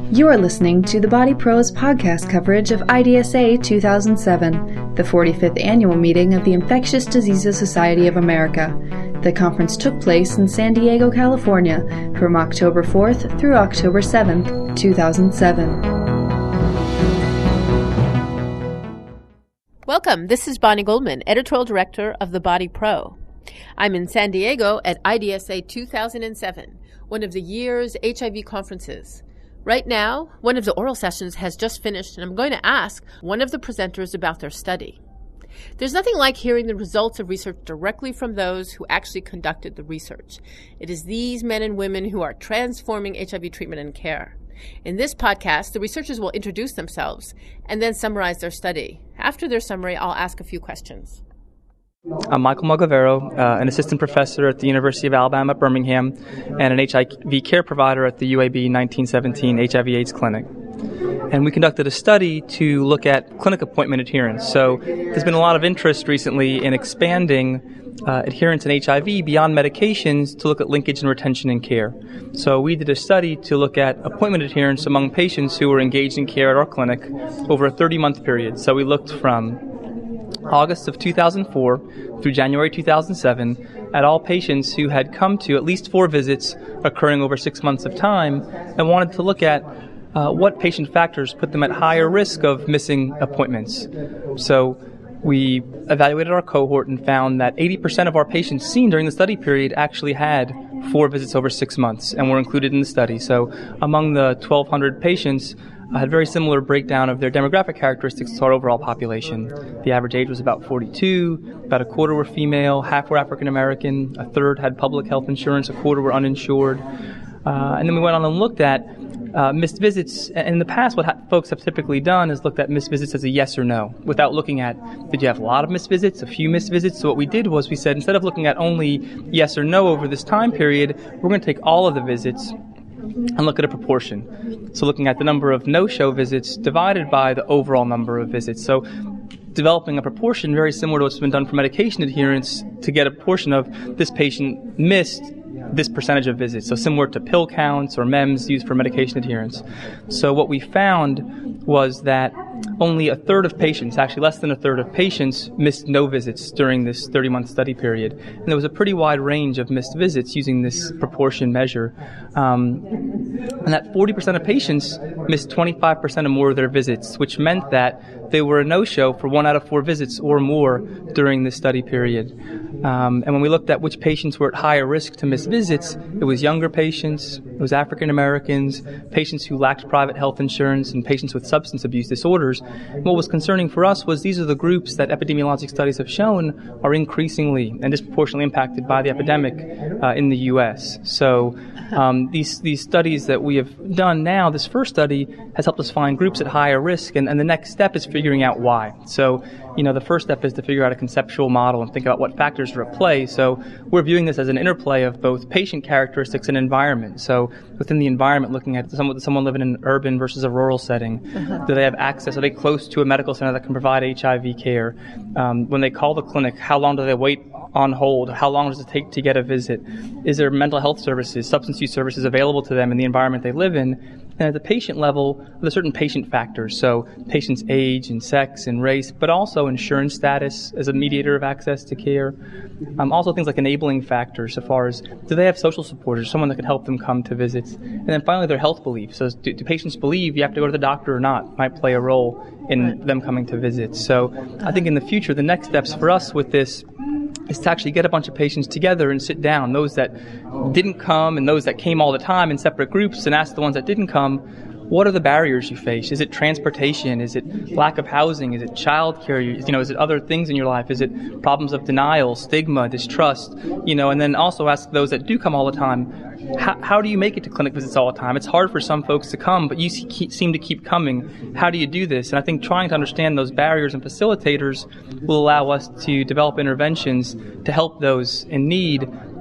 You are listening to the Body Pros podcast coverage of IDSA 2007, the 45th annual meeting of the Infectious Diseases Society of America. The conference took place in San Diego, California, from October 4th through October 7th, 2007. Welcome. This is Bonnie Goldman, Editorial Director of The Body Pro. I'm in San Diego at IDSA 2007, one of the year's HIV conferences. Right now, one of the oral sessions has just finished, and I'm going to ask one of the presenters about their study. There's nothing like hearing the results of research directly from those who actually conducted the research. It is these men and women who are transforming HIV treatment and care. In this podcast, the researchers will introduce themselves and then summarize their study. After their summary, I'll ask a few questions. I'm Michael Malgavero, an assistant professor at the University of Alabama at Birmingham and an HIV care provider at the UAB 1917 HIV/AIDS clinic. And we conducted a study to look at clinic appointment adherence. So there's been a lot of interest recently in expanding adherence in HIV beyond medications to look at linkage and retention in care. So we did a study to look at appointment adherence among patients who were engaged in care at our clinic over a 30-month period. So we looked from August of 2004 through January 2007 at all patients who had come to at least 4 visits occurring over 6 months of time and wanted to look at what patient factors put them at higher risk of missing appointments. So we evaluated our cohort and found that 80% of our patients seen during the study period actually had 4 visits over 6 months and were included in the study. So among the 1,200 patients, had very similar breakdown of their demographic characteristics to our overall population. The average age was about 42, about a quarter were female, half were African American, a third had public health insurance, a quarter were uninsured. And then we went on and looked at missed visits. In the past, what folks have typically done is looked at missed visits as a yes or no, without looking at, did you have a lot of missed visits, a few missed visits? So what we did was we said, instead of looking at only yes or no over this time period, we're going to take all of the visits and look at a proportion. So looking at the number of no-show visits divided by the overall number of visits. So developing a proportion very similar to what's been done for medication adherence to get a portion of this patient missed this percentage of visits. So similar to pill counts or MEMS used for medication adherence. So what we found was that only a third of patients, actually less than a third of patients, missed no visits during this 30-month study period. And there was a pretty wide range of missed visits using this proportion measure. And that 40% of patients missed 25% or more of their visits, which meant that they were a no-show for 1 out of 4 visits or more during this study period. And when we looked at which patients were at higher risk to miss visits, it was younger patients, it was African Americans, patients who lacked private health insurance, and patients with substance abuse disorders. And what was concerning for us was these are the groups that epidemiologic studies have shown are increasingly and disproportionately impacted by the epidemic in the U.S. So these studies that we have done now, this first study has helped us find groups at higher risk, and the next step is figuring out why. So, the first step is to figure out a conceptual model and think about what factors are at play. So we're viewing this as an interplay of both patient characteristics and environment. So within the environment, looking at someone living in an urban versus a rural setting. Do they have access? Are they close to a medical center that can provide HIV care? When they call the clinic, how long do they wait on hold? How long does it take to get a visit? Is there mental health services, substance use services available to them in the environment they live in? And at the patient level, there's certain patient factors, so patient's age and sex and race, but also insurance status as a mediator of access to care. Also things like enabling factors, so far as do they have social supporters, someone that can help them come to visits? And then finally, their health beliefs. So do patients believe you have to go to the doctor or not? Might play a role in them coming to visits. So I think in the future, the next steps for us with this is to actually get a bunch of patients together and sit down, those that didn't come and those that came all the time in separate groups, and ask the ones that didn't come, what are the barriers you face? Is it transportation? Is it lack of housing? Is it childcare? Is it other things in your life? Is it problems of denial, stigma, distrust? And then also ask those that do come all the time, how do you make it to clinic visits all the time? It's hard for some folks to come, but you seem to keep coming. How do you do this? And I think trying to understand those barriers and facilitators will allow us to develop interventions to help those in need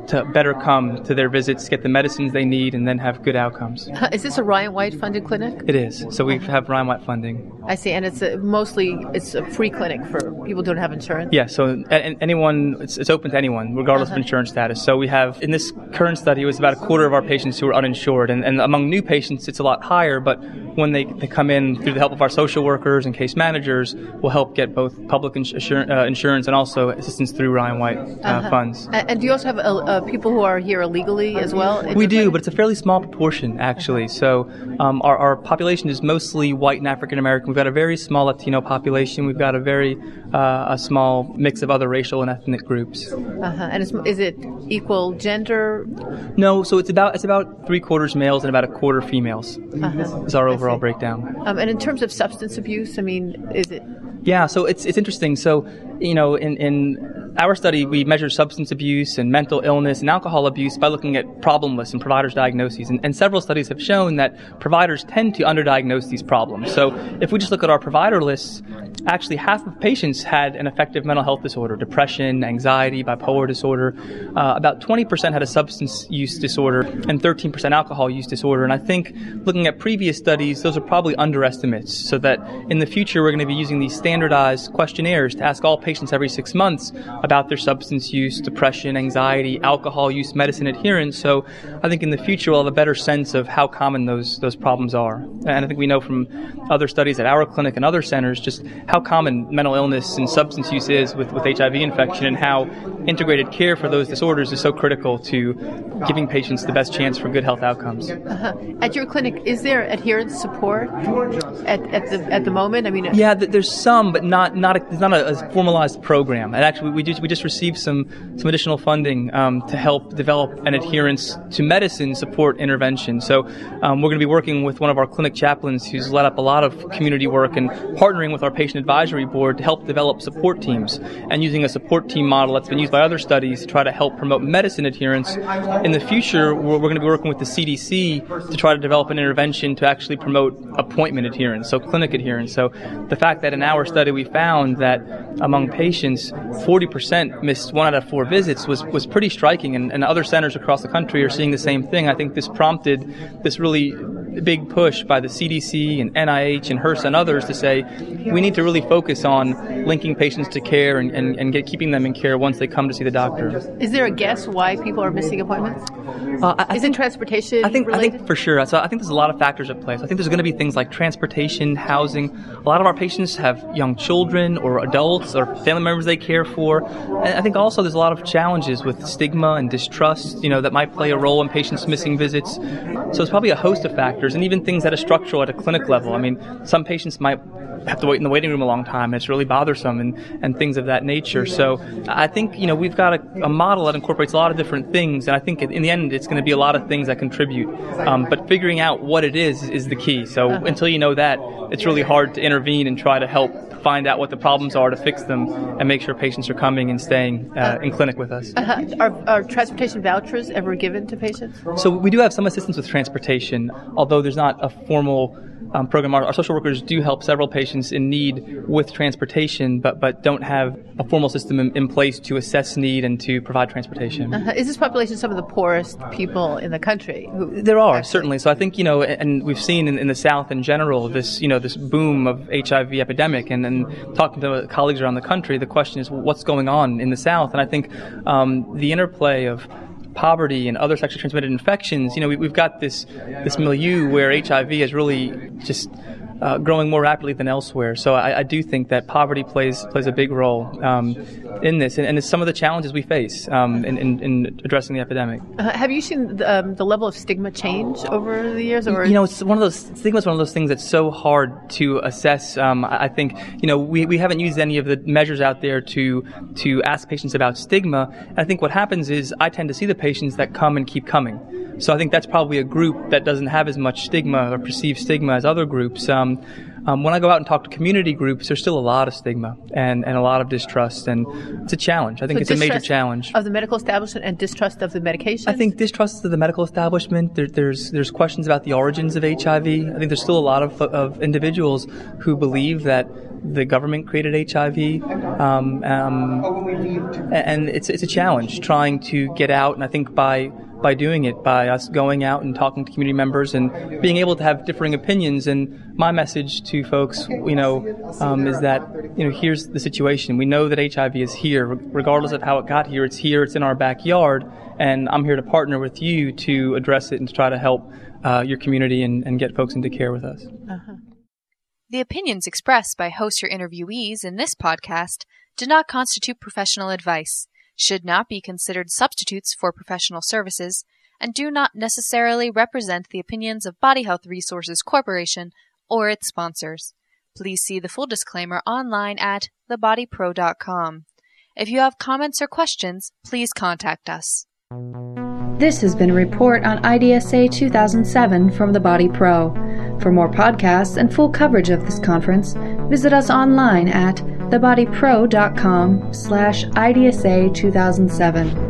to better come to their visits, get the medicines they need, and then have good outcomes. Is this a Ryan White funded clinic? It is. So we have Ryan White funding. I see, and it's a free clinic for people who don't have insurance? Yeah, so anyone, it's open to anyone, regardless of insurance status. So we have, in this current study, it was about a quarter of our patients who are uninsured, and among new patients, it's a lot higher, but when they come in through the help of our social workers and case managers, we'll help get both public insurance and also assistance through Ryan White funds. And do you also have people who are here illegally as well? We do, but it's a fairly small proportion, actually. So our population is mostly white and African American. We've got a very small Latino population. We've got a very a small mix of other racial and ethnic groups. And is it equal gender? No, so it's about 3/4 males and about a quarter females. Is our overall breakdown. And in terms of substance abuse, I mean, is it? Yeah, so it's interesting. So, in our study, we measured substance abuse and mental illness and alcohol abuse by looking at problem lists and providers' diagnoses. And several studies have shown that providers tend to underdiagnose these problems. So if we just look at our provider lists, actually half of patients had an affective mental health disorder, depression, anxiety, bipolar disorder. About 20% had a substance use disorder and 13% alcohol use disorder. And I think looking at previous studies, those are probably underestimates, so that in the future we're going to be using these standardized questionnaires to ask all patients every 6 months about their substance use, depression, anxiety, alcohol use, medicine adherence. So I think in the future we'll have a better sense of how common those problems are. And I think we know from other studies at our clinic and other centers just how common mental illness and substance use is with HIV infection, and how integrated care for those disorders is so critical to giving patients the best chance for good health outcomes. At your clinic, is there adherence support at the moment? I mean, yeah, there's some, but it's not a formalized program. And actually, we just received some additional funding to help develop an adherence to medicine support intervention. So we're going to be working with one of our clinic chaplains who's led up a lot of community work and partnering with our patient advisory board to help develop support teams, and using a support team model that's been used by other studies to try to help promote medicine adherence. In the future, we're going to be working with the CDC to try to develop an intervention to actually promote appointment adherence, so clinic adherence. So the fact that in our study we found that among patients 40% missed 1 out of 4 visits was pretty striking, and other centers across the country are seeing the same thing. I think this prompted this really big push by the CDC and NIH and HRSA and others to say we need to really focus on linking patients to care and keeping them in care once they come to see the doctor. Is there a guess why people are missing appointments? Is it transportation related? I think for sure. So I think there's a lot of factors at play. So I think there's going to be things like transportation, housing. A lot of our patients have young children or adults or family members they care for. And I think also there's a lot of challenges with stigma and distrust, that might play a role in patients missing visits. So it's probably a host of factors, and even things that are structural at a clinic level. I mean, some patients might have to wait in the waiting room a long time, and it's really bothersome, and things of that nature. So I think, we've got a model that incorporates a lot of different things, and I think in the end it's going to be a lot of things that contribute. But figuring out what it is the key. So until you know that, it's really hard to intervene and try to help find out what the problems are to fix them and make sure patients are coming and staying in clinic with us. Are transportation vouchers ever given to patients? So we do have some assistance with transportation, although there's not a formal program. Our social workers do help several patients in need with transportation, but don't have a formal system in place to assess need and to provide transportation. Is this population some of the poorest people in the country? There are, certainly. So I think, and we've seen in the South in general this boom of HIV epidemic, and talking to colleagues around the country, the question is what's going on in the South? And I think the interplay of poverty and other sexually transmitted infections, we've got this milieu where HIV is really just growing more rapidly than elsewhere. So I do think that poverty plays a big role in this, and it's some of the challenges we face in addressing the epidemic. Have you seen the level of stigma change over the years? Or it's one of those stigmas. One of those things that's so hard to assess. I think we haven't used any of the measures out there to ask patients about stigma. And I think what happens is I tend to see the patients that come and keep coming. So I think that's probably a group that doesn't have as much stigma or perceived stigma as other groups. when I go out and talk to community groups, there's still a lot of stigma and a lot of distrust, and it's a challenge. I think it's a major challenge. Of the medical establishment and distrust of the medication? I think distrust of the medical establishment. There's questions about the origins of HIV. I think there's still a lot of individuals who believe that the government created HIV, and it's a challenge trying to get out. And I think by doing it, by us going out and talking to community members and being able to have differing opinions. And my message to folks, is that, here's the situation. We know that HIV is here, regardless of how it got here. It's here. It's in our backyard, and I'm here to partner with you to address it and to try to help your community and get folks into care with us. Uh-huh. The opinions expressed by hosts or interviewees in this podcast do not constitute professional advice, should not be considered substitutes for professional services, and do not necessarily represent the opinions of Body Health Resources Corporation or its sponsors. Please see the full disclaimer online at thebodypro.com. If you have comments or questions, please contact us. This has been a report on IDSA 2007 from The Body Pro. For more podcasts and full coverage of this conference, visit us online at thebodypro.com/IDSA 2007.